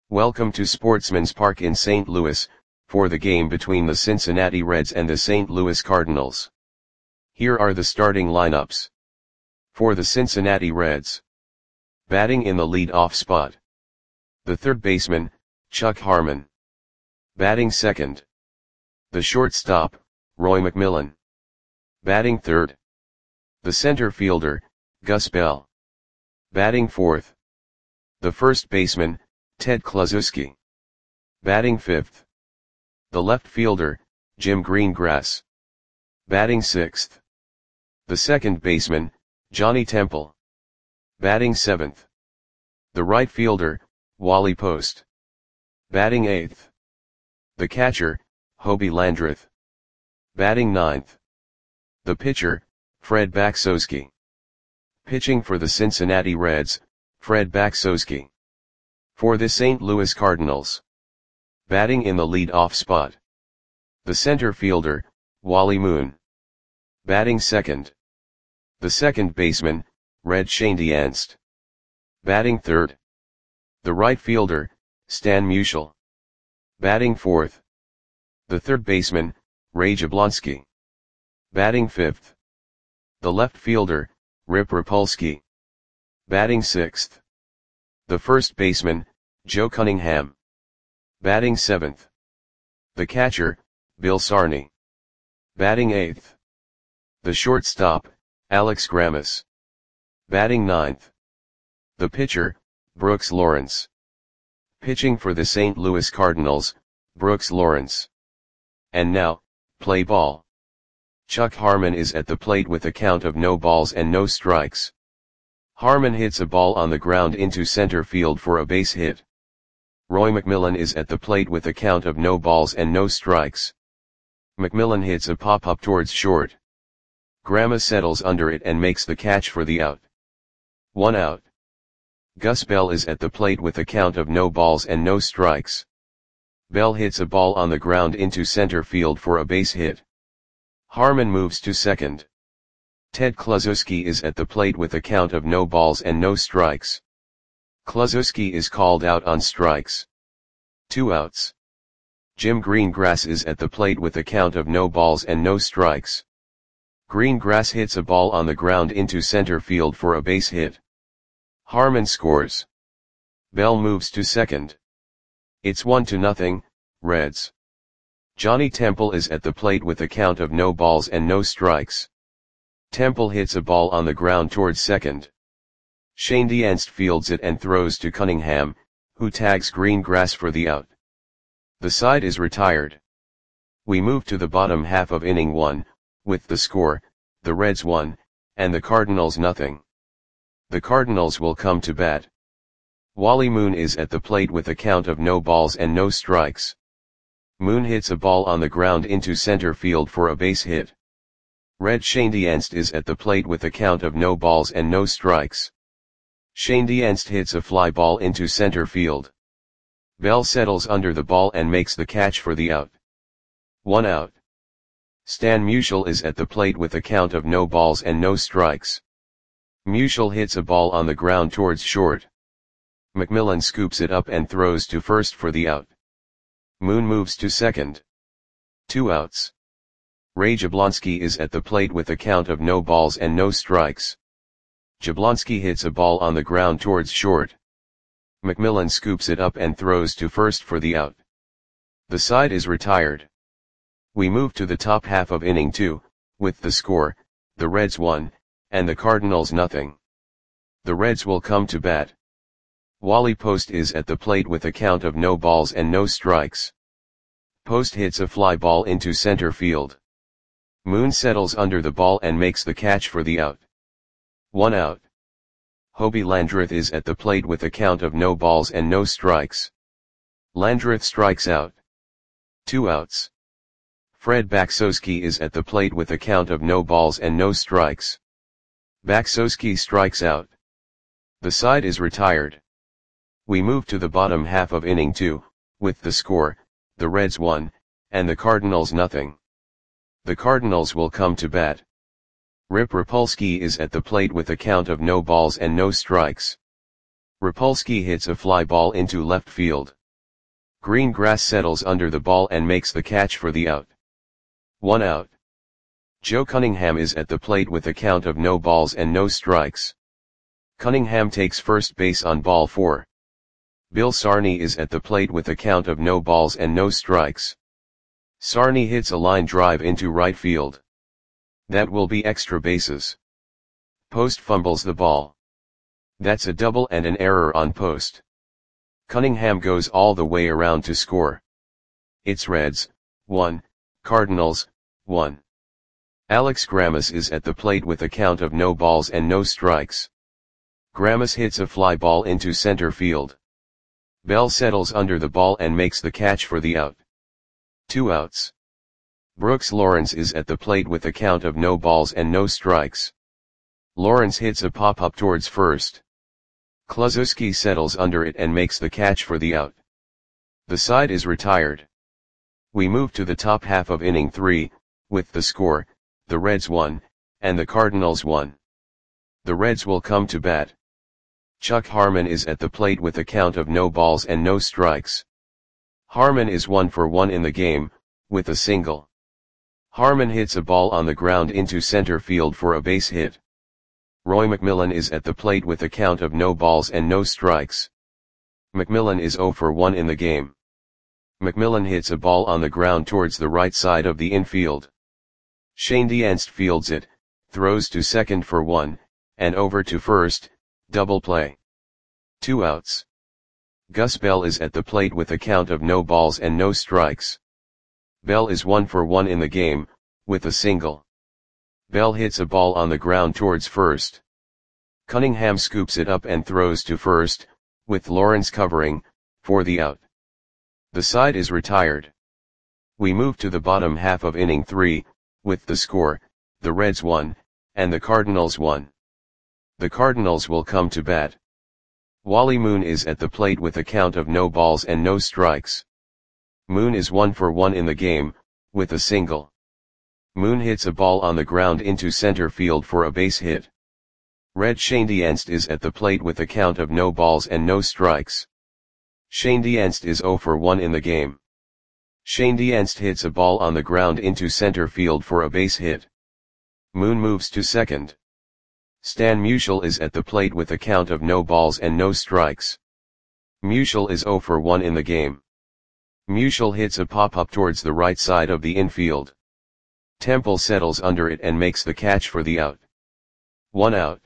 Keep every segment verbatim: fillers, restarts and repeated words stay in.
Welcome to Sportsman's Park in Saint Louis, for the game between the Cincinnati Reds and the Saint Louis Cardinals. Here are the starting lineups. For the Cincinnati Reds. Batting in the lead-off spot. The third baseman, Chuck Harmon. Batting second. The shortstop, Roy McMillan. Batting third. The center fielder, Gus Bell. Batting fourth. The first baseman, Ted Kluszewski. Batting fifth. The left fielder, Jim Greengrass. Batting sixth. The second baseman, Johnny Temple. Batting seventh. The right fielder, Wally Post. Batting eighth. The catcher, Hobie Landreth. Batting ninth. The pitcher, Fred Baksowski. Pitching for the Cincinnati Reds, Fred Baksowski. For the Saint Louis Cardinals. Batting in the lead-off spot. The center fielder, Wally Moon. Batting second. The second baseman, Red Schoendienst. Batting third. The right fielder, Stan Musial. Batting fourth. The third baseman, Ray Jablonski. Batting fifth. The left fielder, Rip Rapolsky. Batting sixth. The first baseman, Joe Cunningham. Batting seventh. The catcher, Bill Sarney. Batting eighth. The shortstop, Alex Grammas. Batting ninth. The pitcher, Brooks Lawrence. Pitching for the Saint Louis Cardinals, Brooks Lawrence. And now, play ball. Chuck Harmon is at the plate with a count of no balls and no strikes. Harmon hits a ball on the ground into center field for a base hit. Roy McMillan is at the plate with a count of no balls and no strikes. McMillan hits a pop-up towards short. Grammas settles under it and makes the catch for the out. One out. Gus Bell is at the plate with a count of no balls and no strikes. Bell hits a ball on the ground into center field for a base hit. Harmon moves to second. Ted Kluszewski is at the plate with a count of no balls and no strikes. Kluszewski is called out on strikes. Two outs. Jim Greengrass is at the plate with a count of no balls and no strikes. Greengrass hits a ball on the ground into center field for a base hit. Harmon scores. Bell moves to second. It's one to nothing, Reds. Johnny Temple is at the plate with a count of no balls and no strikes. Temple hits a ball on the ground towards second. Schoendienst fields it and throws to Cunningham, who tags Greengrass for the out. The side is retired. We move to the bottom half of inning one, with the score, the Reds one, and the Cardinals nothing. The Cardinals will come to bat. Wally Moon is at the plate with a count of no balls and no strikes. Moon hits a ball on the ground into center field for a base hit. Red Schoendienst is at the plate with a count of no balls and no strikes. Schoendienst hits a fly ball into center field. Bell settles under the ball and makes the catch for the out. One out. Stan Musial is at the plate with a count of no balls and no strikes. Musial hits a ball on the ground towards short. McMillan scoops it up and throws to first for the out. Moon moves to second. Two outs. Ray Jablonski is at the plate with a count of no balls and no strikes. Jablonski hits a ball on the ground towards short. McMillan scoops it up and throws to first for the out. The side is retired. We move to the top half of inning two, with the score, the Reds one, and the Cardinals nothing. The Reds will come to bat. Wally Post is at the plate with a count of no balls and no strikes. Post hits a fly ball into center field. Moon settles under the ball and makes the catch for the out. One out. Hobie Landreth is at the plate with a count of no balls and no strikes. Landreth strikes out. Two outs. Fred Baksowski is at the plate with a count of no balls and no strikes. Baksowski strikes out. The side is retired. We move to the bottom half of inning two, with the score, the Reds one, and the Cardinals nothing. The Cardinals will come to bat. Rip Rapolsky is at the plate with a count of no balls and no strikes. Rapolsky hits a fly ball into left field. Green grass settles under the ball and makes the catch for the out. One out. Joe Cunningham is at the plate with a count of no balls and no strikes. Cunningham takes first base on ball four. Bill Sarney is at the plate with a count of no balls and no strikes. Sarney hits a line drive into right field. That will be extra bases. Post fumbles the ball. That's a double and an error on Post. Cunningham goes all the way around to score. It's Reds, one, Cardinals, one. Alex Grammas is at the plate with a count of no balls and no strikes. Grammas hits a fly ball into center field. Bell settles under the ball and makes the catch for the out. Two outs. Brooks Lawrence is at the plate with a count of no balls and no strikes. Lawrence hits a pop-up towards first. Kluszewski settles under it and makes the catch for the out. The side is retired. We move to the top half of inning three, with the score, the Reds won, and the Cardinals won. The Reds will come to bat. Chuck Harmon is at the plate with a count of no balls and no strikes. Harmon is one for one in the game, with a single. Harmon hits a ball on the ground into center field for a base hit. Roy McMillan is at the plate with a count of no balls and no strikes. McMillan is zero for one in the game. McMillan hits a ball on the ground towards the right side of the infield. Shane Dienst fields it, throws to second for one, and over to first, double play. Two outs. Gus Bell is at the plate with a count of no balls and no strikes. Bell is one for one in the game, with a single. Bell hits a ball on the ground towards first. Cunningham scoops it up and throws to first, with Lawrence covering, for the out. The side is retired. We move to the bottom half of inning three, with the score, the Reds won, and the Cardinals won. The Cardinals will come to bat. Wally Moon is at the plate with a count of no balls and no strikes. Moon is one for one in the game, with a single. Moon hits a ball on the ground into center field for a base hit. Red Shane Dienst is at the plate with a count of no balls and no strikes. Shane Dienst is zero for one in the game. Shane Dienst hits a ball on the ground into center field for a base hit. Moon moves to second. Stan Musial is at the plate with a count of no balls and no strikes. Musial is zero for one in the game. Musial hits a pop-up towards the right side of the infield. Temple settles under it and makes the catch for the out. One out.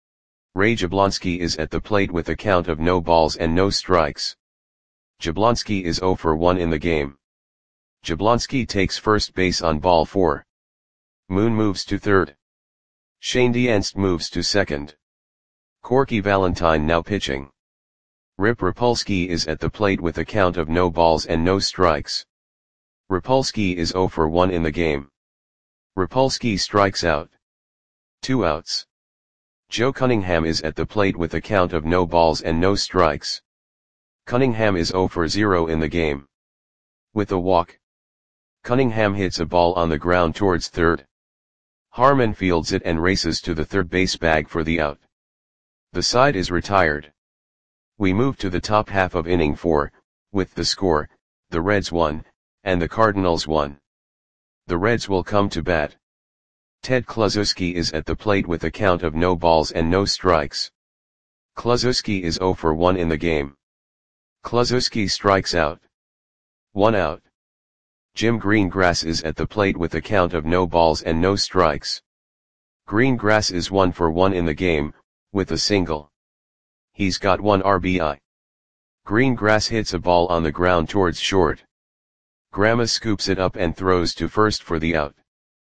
Ray Jablonski is at the plate with a count of no balls and no strikes. Jablonski is zero for one in the game. Jablonski takes first base on ball four. Moon moves to third. Shane Dienst moves to second. Corky Valentine now pitching. Rip Rapolsky is at the plate with a count of no balls and no strikes. Rapolsky is zero for one in the game. Rapolsky strikes out. Two outs. Joe Cunningham is at the plate with a count of no balls and no strikes. Cunningham is zero for zero in the game. With a walk. Cunningham hits a ball on the ground towards third. Harmon fields it and races to the third base bag for the out. The side is retired. We move to the top half of inning four, with the score, the Reds won, and the Cardinals won. The Reds will come to bat. Ted Kluszewski is at the plate with a count of no balls and no strikes. Kluszewski is zero for one in the game. Kluszewski strikes out. One out. Jim Greengrass is at the plate with a count of no balls and no strikes. Greengrass is one for one in the game, with a single. He's got one R B I. Greengrass hits a ball on the ground towards short. Grammas scoops it up and throws to first for the out.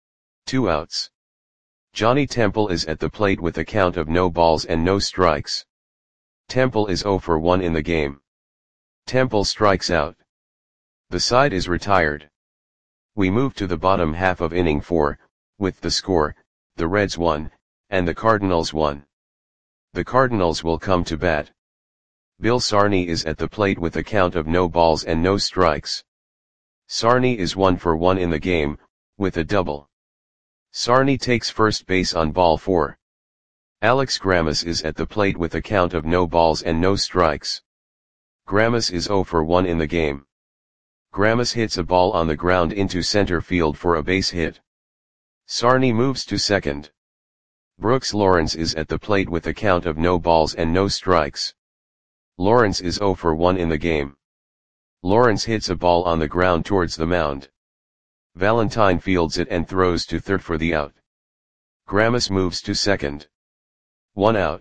Two outs. Johnny Temple is at the plate with a count of no balls and no strikes. Temple is zero for one in the game. Temple strikes out. The side is retired. We move to the bottom half of inning four, with the score, the Reds won, and the Cardinals won. The Cardinals will come to bat. Bill Sarney is at the plate with a count of no balls and no strikes. Sarney is one for one in the game, with a double. Sarney takes first base on ball four. Alex Grammas is at the plate with a count of no balls and no strikes. Grammas is zero for one in the game. Grammas hits a ball on the ground into center field for a base hit. Sarney moves to second. Brooks Lawrence is at the plate with a count of no balls and no strikes. Lawrence is zero for one in the game. Lawrence hits a ball on the ground towards the mound. Valentine fields it and throws to third for the out. Grammas moves to second. One out.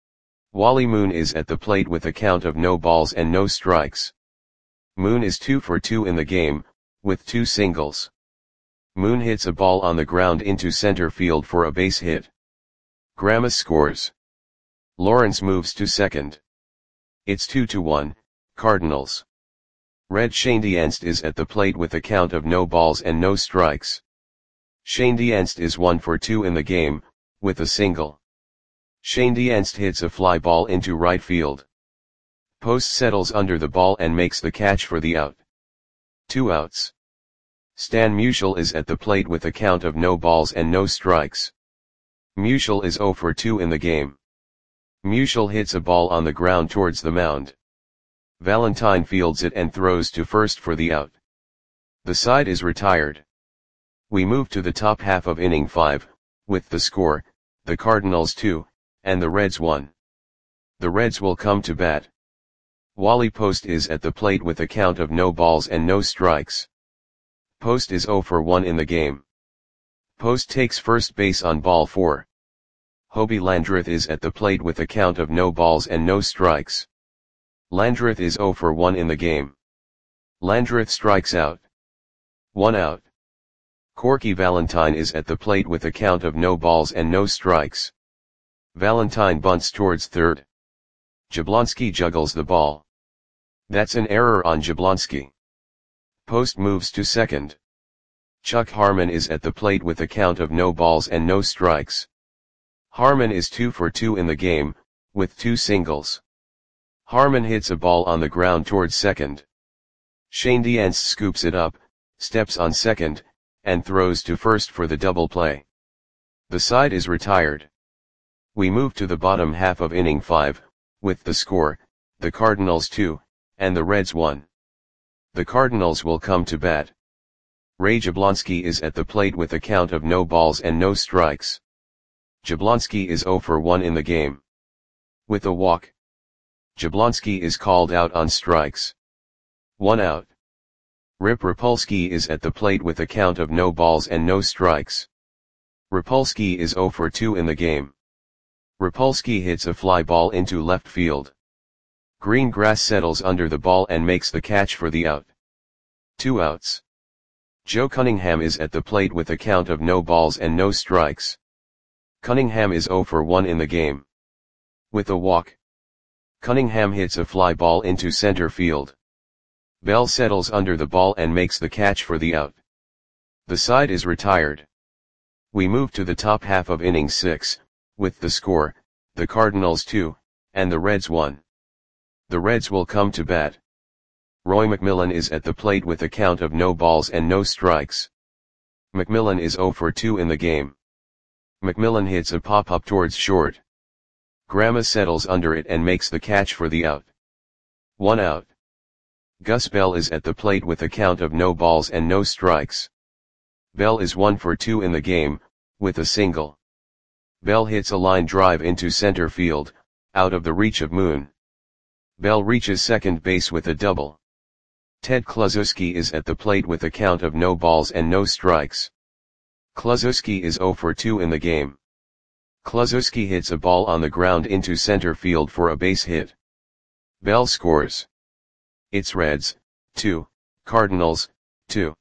Wally Moon is at the plate with a count of no balls and no strikes. Moon is two for two in the game, with two singles. Moon hits a ball on the ground into center field for a base hit. Grammas scores. Lawrence moves to second. It's two to one, Cardinals. Red Schoendienst is at the plate with a count of no balls and no strikes. Schoendienst is one for two in the game, with a single. Schoendienst hits a fly ball into right field. Post settles under the ball and makes the catch for the out. Two outs. Stan Musial is at the plate with a count of no balls and no strikes. Musial is zero for two in the game. Musial hits a ball on the ground towards the mound. Valentine fields it and throws to first for the out. The side is retired. We move to the top half of inning five, with the score, the Cardinals two, and the Reds one. The Reds will come to bat. Wally Post is at the plate with a count of no balls and no strikes. Post is zero for one in the game. Post takes first base on ball four. Hobie Landreth is at the plate with a count of no balls and no strikes. Landreth is zero for one in the game. Landreth strikes out. One out. Corky Valentine is at the plate with a count of no balls and no strikes. Valentine bunts towards third. Jablonski juggles the ball. That's an error on Jablonski. Post moves to second. Chuck Harmon is at the plate with a count of no balls and no strikes. Harmon is two for two in the game, with two singles. Harmon hits a ball on the ground towards second. Schoendienst scoops it up, steps on second, and throws to first for the double play. The side is retired. We move to the bottom half of inning five, with the score, the Cardinals two, and the Reds one. The Cardinals will come to bat. Ray Jablonski is at the plate with a count of no balls and no strikes. Jablonski is zero for one in the game. With a walk. Jablonski is called out on strikes. One out. Rip Rapolsky is at the plate with a count of no balls and no strikes. Rapolsky is zero for two in the game. Rapolsky hits a fly ball into left field. Green grass settles under the ball and makes the catch for the out. Two outs. Joe Cunningham is at the plate with a count of no balls and no strikes. Cunningham is zero for one in the game. With a walk. Cunningham hits a fly ball into center field. Bell settles under the ball and makes the catch for the out. The side is retired. We move to the top half of inning six, with the score, the Cardinals two, and the Reds one. The Reds will come to bat. Roy McMillan is at the plate with a count of no balls and no strikes. McMillan is zero for two in the game. McMillan hits a pop-up towards short. Grammas settles under it and makes the catch for the out. One out. Gus Bell is at the plate with a count of no balls and no strikes. Bell is one for two in the game, with a single. Bell hits a line drive into center field, out of the reach of Moon. Bell reaches second base with a double. Ted Kluszewski is at the plate with a count of no balls and no strikes. Kluszewski is zero for two in the game. Kluszewski hits a ball on the ground into center field for a base hit. Bell scores. It's Reds, two, Cardinals, two.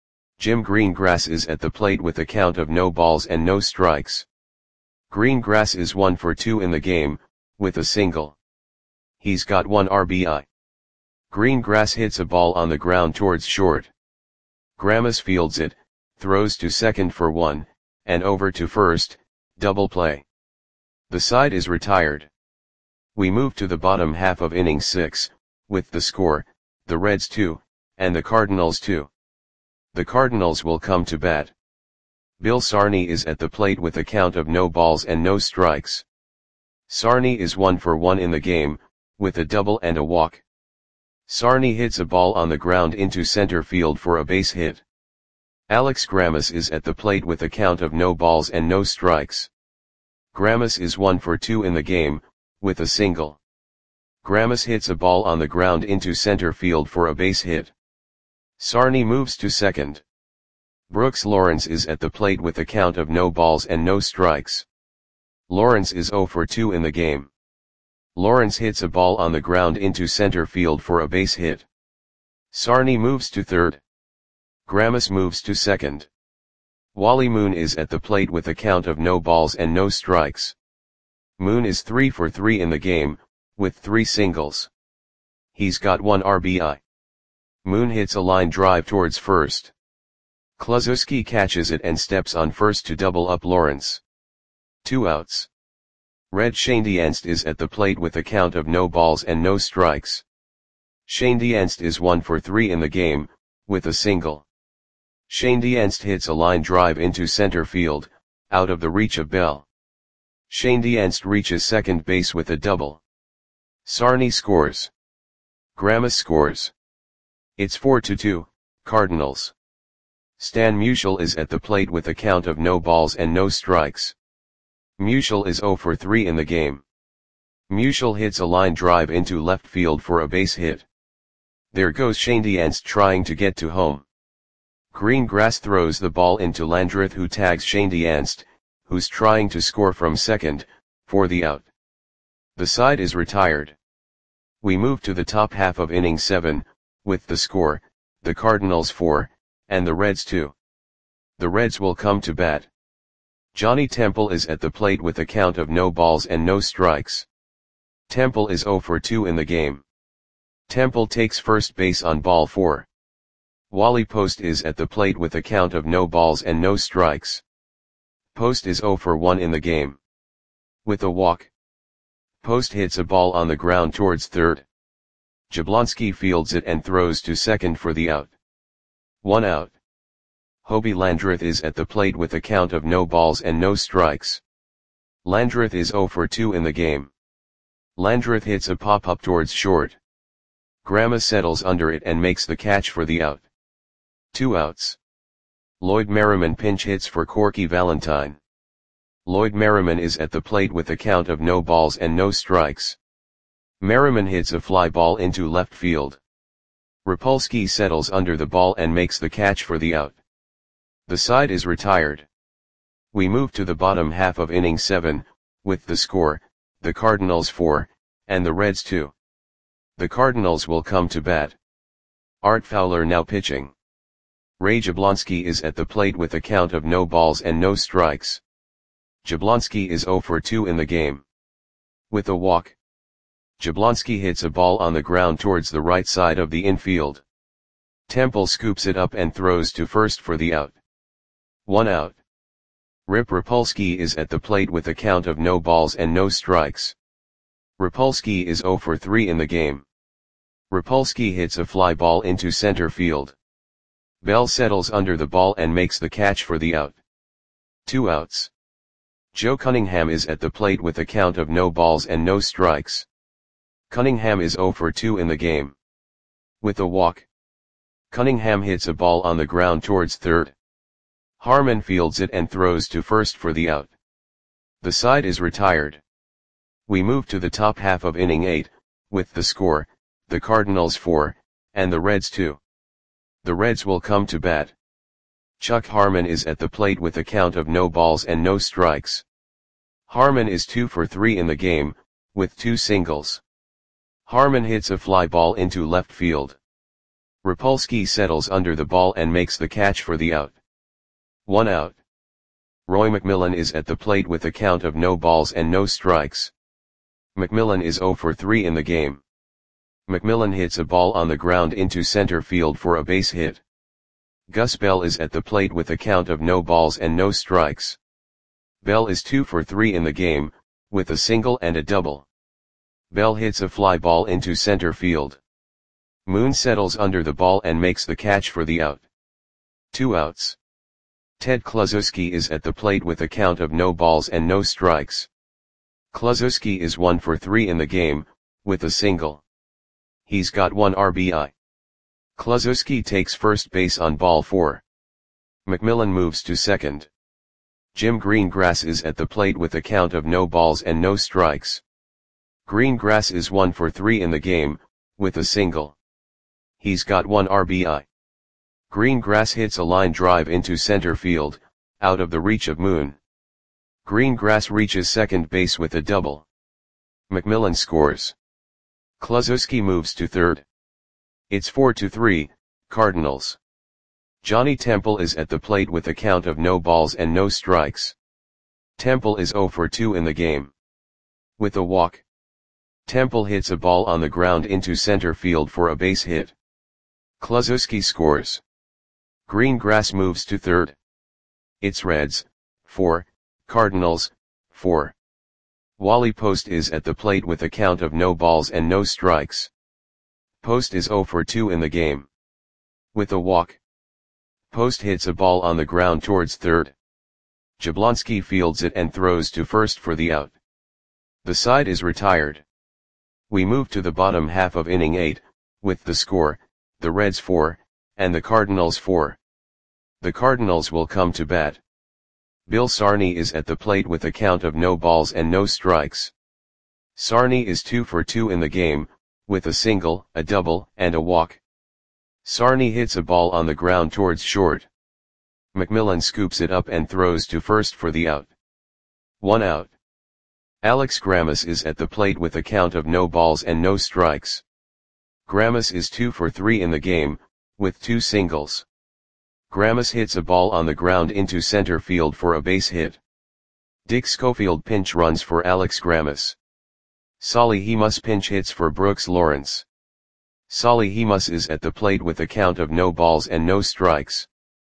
Jim Greengrass is at the plate with a count of no balls and no strikes. Greengrass is one for two in the game, with a single. He's got one R B I. Greengrass hits a ball on the ground towards short. Grammas fields it, throws to second for one, and over to first, double play. The side is retired. We move to the bottom half of inning six, with the score, the Reds two, and the Cardinals two. The Cardinals will come to bat. Bill Sarney is at the plate with a count of no balls and no strikes. Sarny is one for one in the game, with a double and a walk. Sarny hits a ball on the ground into center field for a base hit. Alex Grammas is at the plate with a count of no balls and no strikes. Grammas is one for two in the game, with a single. Grammas hits a ball on the ground into center field for a base hit. Sarny moves to second. Brooks Lawrence is at the plate with a count of no balls and no strikes. Lawrence is zero for two in the game. Lawrence hits a ball on the ground into center field for a base hit. Sarny moves to third. Grammas moves to second. Wally Moon is at the plate with a count of no balls and no strikes. Moon is three for three in the game, with three singles. He's got one R B I. Moon hits a line drive towards first. Kluszewski catches it and steps on first to double up Lawrence. Two outs. Red Schoendienst is at the plate with a count of no balls and no strikes. Schoendienst is one for three in the game, with a single. Schoendienst hits a line drive into center field, out of the reach of Bell. Schoendienst reaches second base with a double. Sarny scores. Grammas scores. It's four to two, Cardinals. Stan Musial is at the plate with a count of no balls and no strikes. Musial is zero for three in the game. Musial hits a line drive into left field for a base hit. There goes Schoendienst trying to get to home. Greengrass throws the ball into Landreth, who tags Schoendienst, who's trying to score from second, for the out. The side is retired. We move to the top half of inning seven, with the score, the Cardinals four, and the Reds two. The Reds will come to bat. Johnny Temple is at the plate with a count of no balls and no strikes. Temple is zero for two in the game. Temple takes first base on ball four. Wally Post is at the plate with a count of no balls and no strikes. Post is zero for one in the game. With a walk. Post hits a ball on the ground towards third. Jablonski fields it and throws to second for the out. One out. Hobie Landreth is at the plate with a count of no balls and no strikes. Landreth is zero for two in the game. Landreth hits a pop-up towards short. Grammas settles under it and makes the catch for the out. Two outs. Lloyd Merriman pinch hits for Corky Valentine. Lloyd Merriman is at the plate with a count of no balls and no strikes. Merriman hits a fly ball into left field. Rapolsky settles under the ball and makes the catch for the out. The side is retired. We move to the bottom half of inning seven, with the score, the Cardinals four, and the Reds two. The Cardinals will come to bat. Art Fowler now pitching. Ray Jablonski is at the plate with a count of no balls and no strikes. Jablonski is zero for two in the game. With a walk. Jablonski hits a ball on the ground towards the right side of the infield. Temple scoops it up and throws to first for the out. One out. Rip Rapolsky is at the plate with a count of no balls and no strikes. Rapolsky is zero for three in the game. Rapolsky hits a fly ball into center field. Bell settles under the ball and makes the catch for the out. Two outs. Joe Cunningham is at the plate with a count of no balls and no strikes. Cunningham is zero for two in the game. With a walk. Cunningham hits a ball on the ground towards third. Harmon fields it and throws to first for the out. The side is retired. We move to the top half of inning eight, with the score, the Cardinals four, and the Reds two. The Reds will come to bat. Chuck Harmon is at the plate with a count of no balls and no strikes. Harmon is two for three in the game, with two singles. Harmon hits a fly ball into left field. Rapolsky settles under the ball and makes the catch for the out. One out. Roy McMillan is at the plate with a count of no balls and no strikes. McMillan is zero for three in the game. McMillan hits a ball on the ground into center field for a base hit. Gus Bell is at the plate with a count of no balls and no strikes. Bell is two for three in the game, with a single and a double. Bell hits a fly ball into center field. Moon settles under the ball and makes the catch for the out. Two outs. Ted Kluszewski is at the plate with a count of no balls and no strikes. Kluszewski is one for three in the game, with a single. He's got one R B I. Kluszewski takes first base on ball four. McMillan moves to second. Jim Greengrass is at the plate with a count of no balls and no strikes. Greengrass is one for three in the game, with a single. He's got one R B I. Greengrass hits a line drive into center field, out of the reach of Moon. Greengrass reaches second base with a double. McMillan scores. Kluszewski moves to third. It's four to three, Cardinals. Johnny Temple is at the plate with a count of no balls and no strikes. Temple is zero for two in the game. With a walk. Temple hits a ball on the ground into center field for a base hit. Kluszewski scores. Greengrass moves to third. It's Reds, four, Cardinals, four. Wally Post is at the plate with a count of no balls and no strikes. Post is zero for two in the game. With a walk. Post hits a ball on the ground towards third. Jablonski fields it and throws to first for the out. The side is retired. We move to the bottom half of inning eight, with the score, the Reds four, and the Cardinals four. The Cardinals will come to bat. Bill Sarney is at the plate with a count of no balls and no strikes. Sarney is two for two in the game, with a single, a double, and a walk. Sarney hits a ball on the ground towards short. McMillan scoops it up and throws to first for the out. One out. Alex Grammas is at the plate with a count of no balls and no strikes. Grammas is two for three in the game, with two singles. Grammas hits a ball on the ground into center field for a base hit. Dick Schofield pinch runs for Alex Grammas. Solly Hemus pinch hits for Brooks Lawrence. Solly Hemus is at the plate with a count of no balls and no strikes.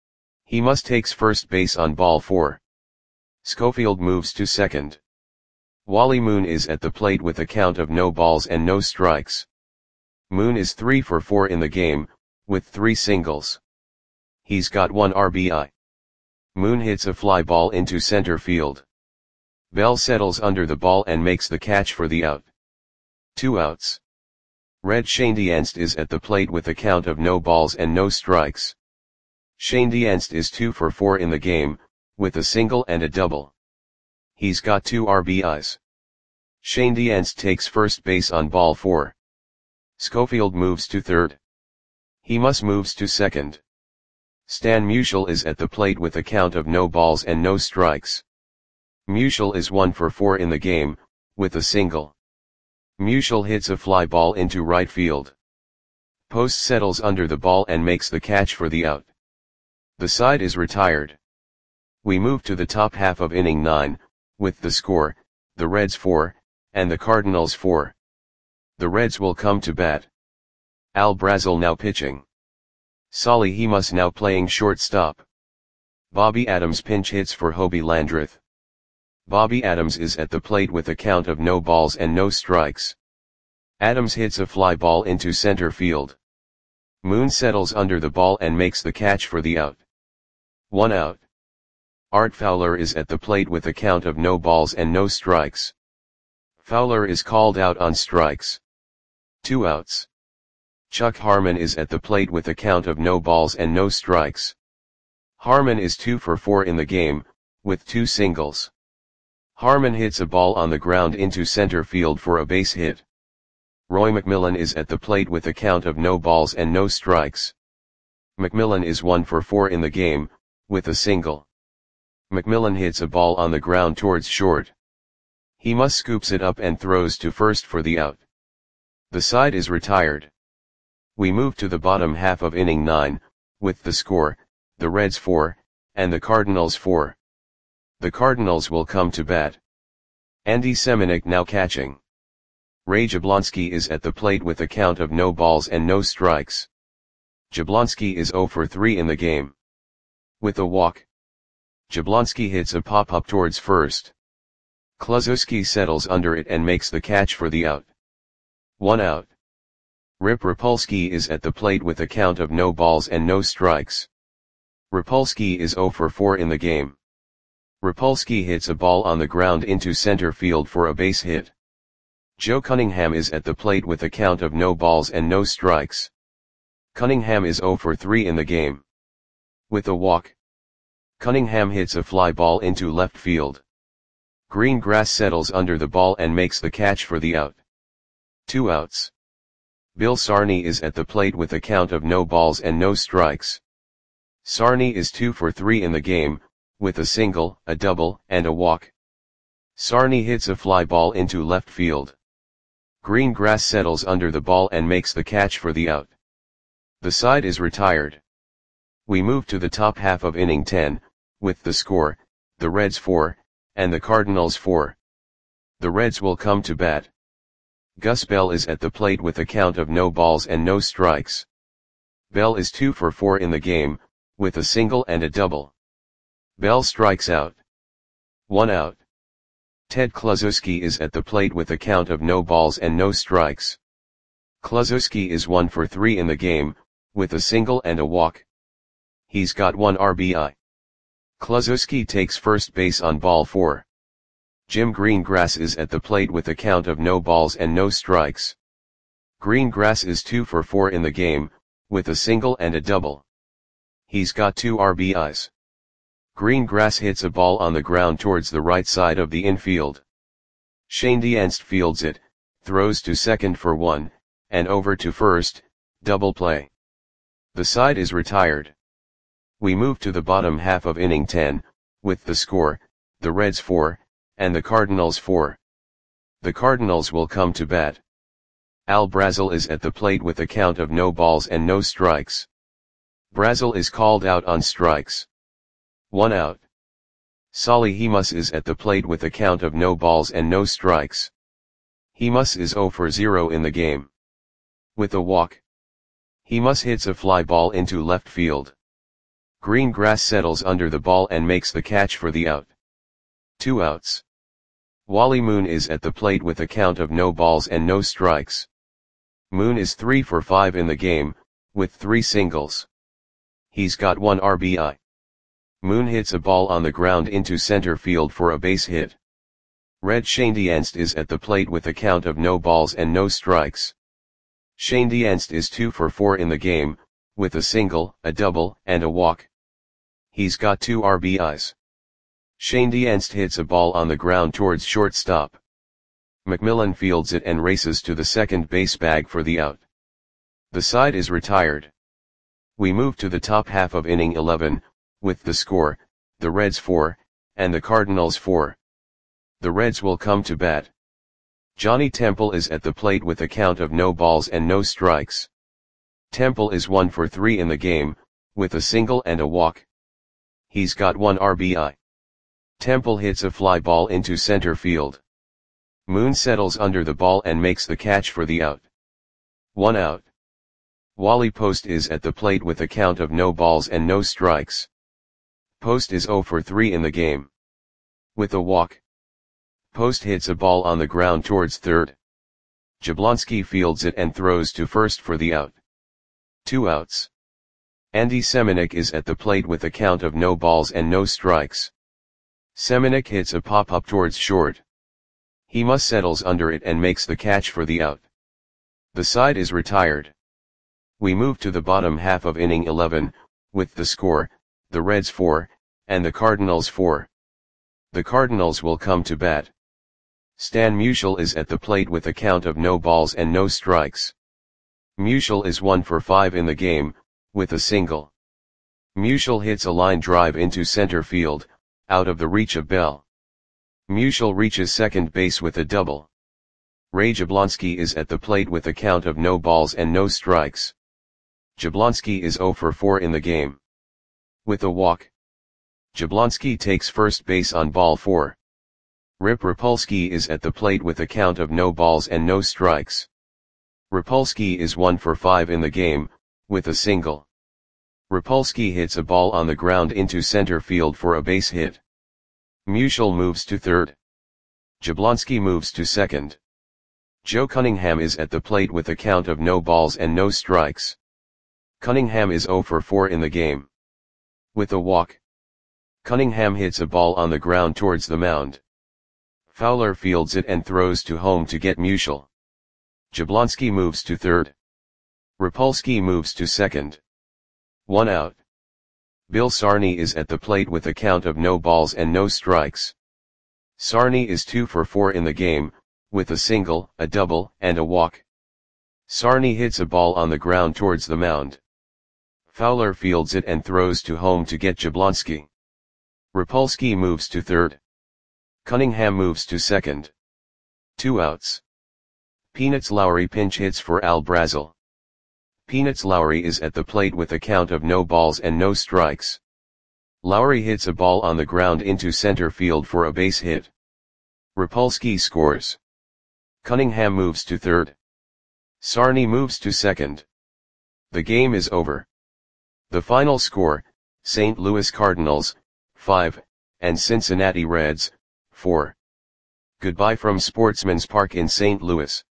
Hemus takes first base on ball four. Schofield moves to second. Wally Moon is at the plate with a count of no balls and no strikes. Moon is three for four in the game, with three singles. He's got one R B I. Moon hits a fly ball into center field. Bell settles under the ball and makes the catch for the out. Two outs. Red Schoendienst is at the plate with a count of no balls and no strikes. Schoendienst is two for four in the game, with a single and a double. He's got two R B Is. Schoendienst takes first base on ball four. Schofield moves to third. Hemus moves to second. Stan Musial is at the plate with a count of no balls and no strikes. Musial is one for four in the game, with a single. Musial hits a fly ball into right field. Post settles under the ball and makes the catch for the out. The side is retired. We move to the top half of inning nine, with the score, the Reds four, and the Cardinals four. The Reds will come to bat. Al Brazel now pitching. Solly Hemus now playing shortstop. Bobby Adams pinch hits for Hobie Landreth. Bobby Adams is at the plate with a count of no balls and no strikes. Adams hits a fly ball into center field. Moon settles under the ball and makes the catch for the out. One out. Art Fowler is at the plate with a count of no balls and no strikes. Fowler is called out on strikes. Two outs. Chuck Harmon is at the plate with a count of no balls and no strikes. Harmon is two for four in the game, with two singles. Harmon hits a ball on the ground into center field for a base hit. Roy McMillan is at the plate with a count of no balls and no strikes. McMillan is one for four in the game, with a single. McMillan hits a ball on the ground towards short. Hemus scoops it up and throws to first for the out. The side is retired. We move to the bottom half of inning nine, with the score, the Reds four, and the Cardinals four. The Cardinals will come to bat. Andy Semenuk now catching. Ray Jablonski is at the plate with a count of no balls and no strikes. Jablonski is zero for three in the game. With a walk. Jablonski hits a pop-up towards first. Kluszewski settles under it and makes the catch for the out. One out. Rip Rapolsky is at the plate with a count of no balls and no strikes. Rapolsky is zero for four in the game. Rapolsky hits a ball on the ground into center field for a base hit. Joe Cunningham is at the plate with a count of no balls and no strikes. Cunningham is zero for three in the game. With a walk, Cunningham hits a fly ball into left field. Green grass settles under the ball and makes the catch for the out. Two outs. Bill Sarney is at the plate with a count of no balls and no strikes. Sarney is two for three in the game, with a single, a double, and a walk. Sarney hits a fly ball into left field. Green grass settles under the ball and makes the catch for the out. The side is retired. We move to the top half of inning ten, with the score, the Reds four, and the Cardinals four. The Reds will come to bat. Gus Bell is at the plate with a count of no balls and no strikes. Bell is two for four in the game, with a single and a double. Bell strikes out. One out. Ted Kluszewski is at the plate with a count of no balls and no strikes. Kluszewski is one for three in the game, with a single and a walk. He's got one R B I. Kluszewski takes first base on ball four. Jim Greengrass is at the plate with a count of no balls and no strikes. Greengrass is two for four in the game, with a single and a double. He's got two R B Is. Greengrass hits a ball on the ground towards the right side of the infield. Shane Dienst fields it, throws to second for one, and over to first, double play. The side is retired. We move to the bottom half of inning ten, with the score, the Reds four, and the Cardinals four. The Cardinals will come to bat. Al Brazel is at the plate with a count of no balls and no strikes. Brazel is called out on strikes. One out. Solly Hemus is at the plate with a count of no balls and no strikes. Hemus is zero for zero in the game. With a walk, Hemus hits a fly ball into left field. Greengrass settles under the ball and makes the catch for the out. Two outs. Wally Moon is at the plate with a count of no balls and no strikes. Moon is three for five in the game, with three singles. He's got one R B I. Moon hits a ball on the ground into center field for a base hit. Red Shane Dienst is at the plate with a count of no balls and no strikes. Shane Dienst is two for four in the game, with a single, a double, and a walk. He's got two R B Is. Shane Dienst hits a ball on the ground towards shortstop. McMillan fields it and races to the second base bag for the out. The side is retired. We move to the top half of inning eleven, with the score, the Reds four, and the Cardinals four. The Reds will come to bat. Johnny Temple is at the plate with a count of no balls and no strikes. Temple is one for three in the game, with a single and a walk. He's got one R B I. Temple hits a fly ball into center field. Moon settles under the ball and makes the catch for the out. One out. Wally Post is at the plate with a count of no balls and no strikes. Post is zero for three in the game. With a walk, Post hits a ball on the ground towards third. Jablonski fields it and throws to first for the out. Two outs. Andy Semenuk is at the plate with a count of no balls and no strikes. Semenuk hits a pop-up towards short. Hemus settles under it and makes the catch for the out. The side is retired. We move to the bottom half of inning eleven, with the score, the Reds four, and the Cardinals four. The Cardinals will come to bat. Stan Musial is at the plate with a count of no balls and no strikes. Musial is one for five in the game, with a single. Musial hits a line drive into center field, out of the reach of Bell. Musial reaches second base with a double. Ray Jablonski is at the plate with a count of no balls and no strikes. Jablonski is zero for four in the game. With a walk, Jablonski takes first base on ball four. Rip Rapolsky is at the plate with a count of no balls and no strikes. Rapolsky is one for five in the game, with a single. Rapolsky hits a ball on the ground into center field for a base hit. Musial moves to third. Jablonski moves to second. Joe Cunningham is at the plate with a count of no balls and no strikes. Cunningham is zero for four in the game. With a walk, Cunningham hits a ball on the ground towards the mound. Fowler fields it and throws to home to get Musial. Jablonski moves to third. Rapolsky moves to second. One out. Bill Sarney is at the plate with a count of no balls and no strikes. Sarney is two for four in the game, with a single, a double, and a walk. Sarney hits a ball on the ground towards the mound. Fowler fields it and throws to home to get Jablonski. Rapolsky moves to third. Cunningham moves to second. Two outs. Peanuts Lowry pinch hits for Al Brazel. Peanuts Lowry is at the plate with a count of no balls and no strikes. Lowry hits a ball on the ground into center field for a base hit. Rapolsky scores. Cunningham moves to third. Sarney moves to second. The game is over. The final score, Saint Louis Cardinals, five, and Cincinnati Reds, four. Goodbye from Sportsman's Park in Saint Louis.